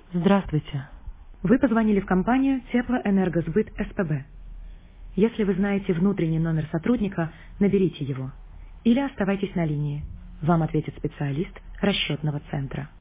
Здравствуйте. Вы позвонили в компанию Теплоэнергосбыт СПБ. Если вы знаете внутренний номер сотрудника, наберите его. Или оставайтесь на линии. Вам ответит специалист расчетного центра.